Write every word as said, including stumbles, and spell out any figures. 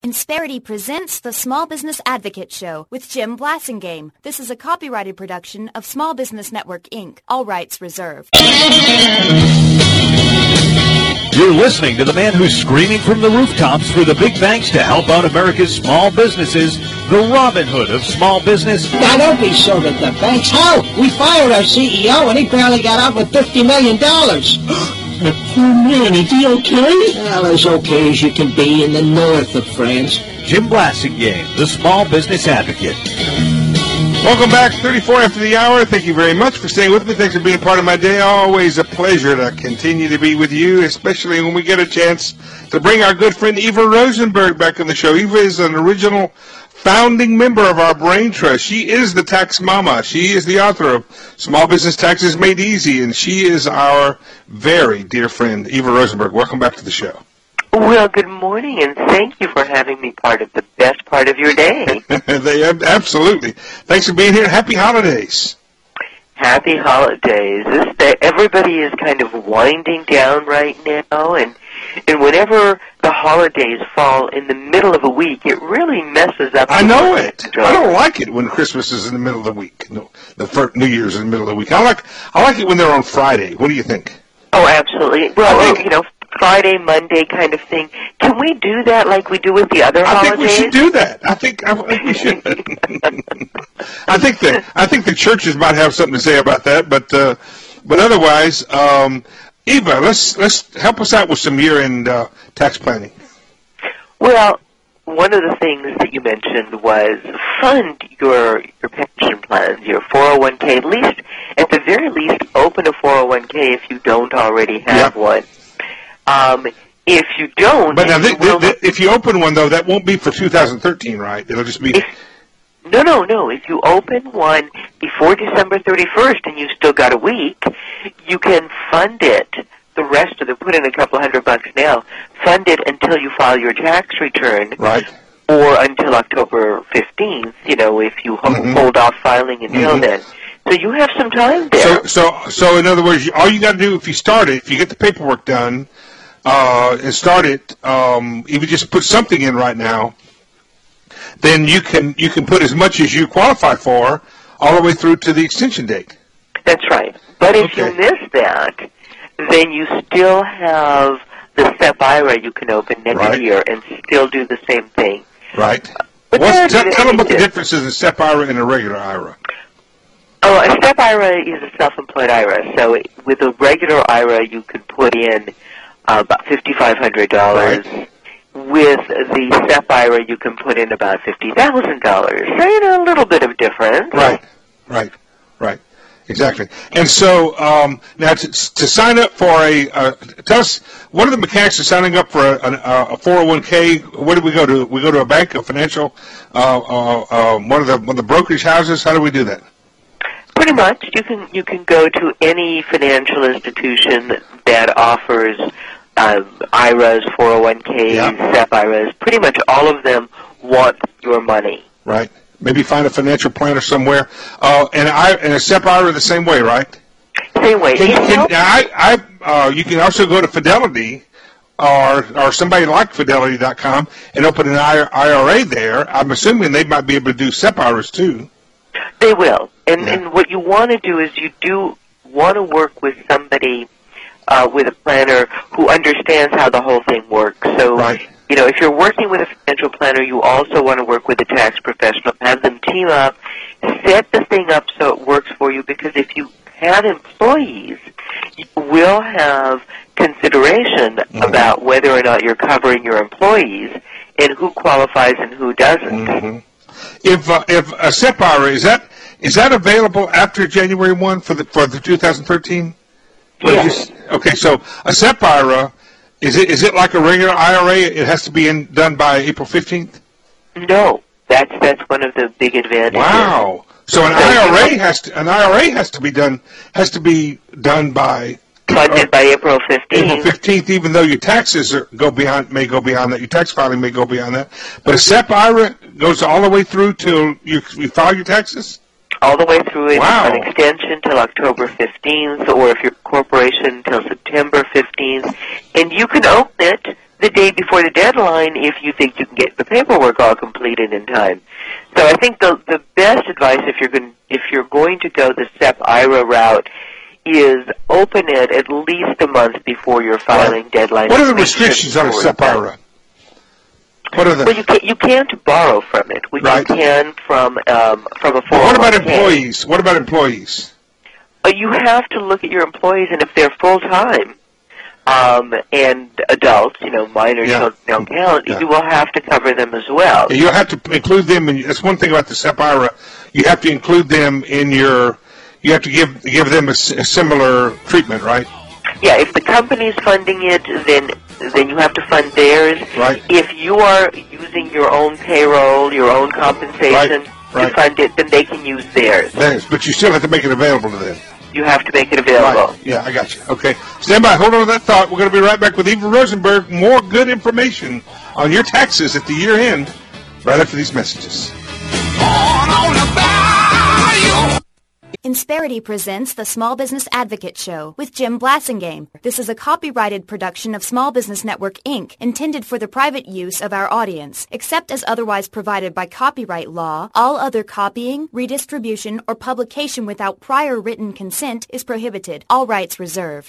Insperity presents the Small Business Advocate Show with Jim Blasingame. This is a copyrighted production of Small Business Network, Incorporated. All rights reserved. You're listening to the man who's screaming from the rooftops for the big banks to help out America's small businesses, the Robin Hood of small business. Now, don't be so that the banks. Hell, we fired our C E O and he barely got out with fifty million dollars. That poor man, is he okay? Well, as okay as you can be in the north of France. Jim Blasingame, the Small Business Advocate. Welcome back, thirty-four after the hour. Thank you very much for staying with me. Thanks for being part of my day. Always a pleasure to continue to be with you, especially when we get a chance to bring our good friend Eva Rosenberg back on the show. Eva is an original founding member of our Brain Trust. She is the tax mama. She is the author of Small Business Taxes Made Easy, and she is our very dear friend, Eva Rosenberg. Welcome back to the show. Well, good morning, and thank you for having me part of the best part of your day. they Absolutely. Thanks for being here. Happy holidays. Happy holidays. This day, everybody is kind of winding down right now, and and whenever the holidays fall in the middle of a week, it really messes up. I know it. I don't like it when Christmas is in the middle of the week. No, the first New Year's in the middle of the week. I like I like it when they're on Friday. What do you think? Oh, absolutely. Well, you know, Friday, Monday kind of thing. Can we do that like we do with the other I holidays? I think we should do that. I think, I think we should. I think the I think the churches might have something to say about that, but uh, but otherwise, um, Eva, let's let's help us out with some year-end uh, tax planning. Well, one of the things that you mentioned was fund your your pension plans, your four oh one k. At least, at the very least, open a four oh one k if you don't already have yep. one. Um, if you don't, but now you th- th- th- if you open one though, that won't be for two thousand thirteen, right? It'll just be. If, no, no, no. If you open one before December thirty-first and you've still got a week, you can fund it. The rest of the put in a couple hundred bucks now. Fund it until you file your tax return, right? Or until October fifteenth. You know, if you mm-hmm. hold off filing until mm-hmm. then. So you have some time there. So, so, so in other words, all you got to do if you start it, if you get the paperwork done uh, and start it, um, if you just put something in right now, then you can you can put as much as you qualify for all the way through to the extension date. That's right. But if okay. you miss that, then you still have the S E P I R A you can open next right. year and still do the same thing. Right. But What's, tell, tell them what the difference is in S E P I R A and a regular I R A. Oh, a S E P I R A is a self-employed I R A. So it, with a regular I R A, you can put in uh, about five thousand five hundred dollars. Right. With the S E P I R A, you can put in about fifty thousand dollars. So, you know, a little bit of difference. Right, right, right. Exactly. And so um, now to, to sign up for a, uh, tell us, what are the mechanics of signing up for a, a, a four oh one k? Where do we go to? We go to a bank, a financial, uh, uh, uh, one of the one of the brokerage houses? How do we do that? Pretty much. You can you can go to any financial institution that offers uh, I R As, four oh one k's, yeah. S E P I R As. Pretty much all of them want your money. Right. Maybe find a financial planner somewhere. Uh, and I and a S E P I R A the same way, right? Same way. Can, can, I, I, uh, you can also go to Fidelity or or somebody like Fidelity dot com and open an I R A there. I'm assuming they might be able to do S E P I R As too. They will. And, yeah. and what you want to do is you do want to work with somebody, uh, with a planner who understands how the whole thing works. So, right. you know, if you're working with a financial planner, you also want to work with a tax professional, have them team up, set the thing up so it works for you, because if you have employees, you will have consideration mm-hmm. about whether or not you're covering your employees and who qualifies and who doesn't. Mm-hmm. If uh, if a S E P I R A, is that is that available after January first for the for the two thousand thirteen? Yes. Okay, so a S E P I R A, is it is it like a regular I R A? It has to be in, done by April fifteenth? No, that's that's one of the big advantages. Wow. So an I R A has to an I R A has to be done has to be done by funded uh, by April fifteenth. April fifteenth, even though your taxes are, go beyond may go beyond that, your tax filing may go beyond that. But a S E P I R A goes all the way through till you, you file your taxes? All the way through wow. an extension till October fifteenth, or if you're a corporation till September fifteenth. And you can open it the day before the deadline if you think you can get the paperwork all completed in time. So I think the the best advice if you're going if you're going to go the S E P I R A route is open it at least a month before your filing right. deadline. What are the restrictions on a S E P I R A? What are the? Well, you can't, you can't borrow from it. We right. can from um, from a four oh one k. Well, what about employees? What about employees? Uh, you have to look at your employees, and if they're full time um, and adults, you know, minor yeah. children don't count. Yeah. You will have to cover them as well. Yeah, you'll have to include them. In, that's one thing about the S E P I R A. You have to include them in your. You have to give give them a, a similar treatment, right? Yeah, if the company's funding it, then then you have to fund theirs. Right. If you are using your own payroll, your own compensation right. Right. to fund it, then they can use theirs. Theirs, but you still have to make it available to them. You have to make it available. Right. Yeah, I got you. Okay. Stand by. Hold on to that thought. We're going to be right back with Eva Rosenberg. More good information on your taxes at the year end right after these messages. Insperity presents the Small Business Advocate Show with Jim Blasingame. This is a copyrighted production of Small Business Network, Incorporated, intended for the private use of our audience. Except as otherwise provided by copyright law, all other copying, redistribution, or publication without prior written consent is prohibited. All rights reserved.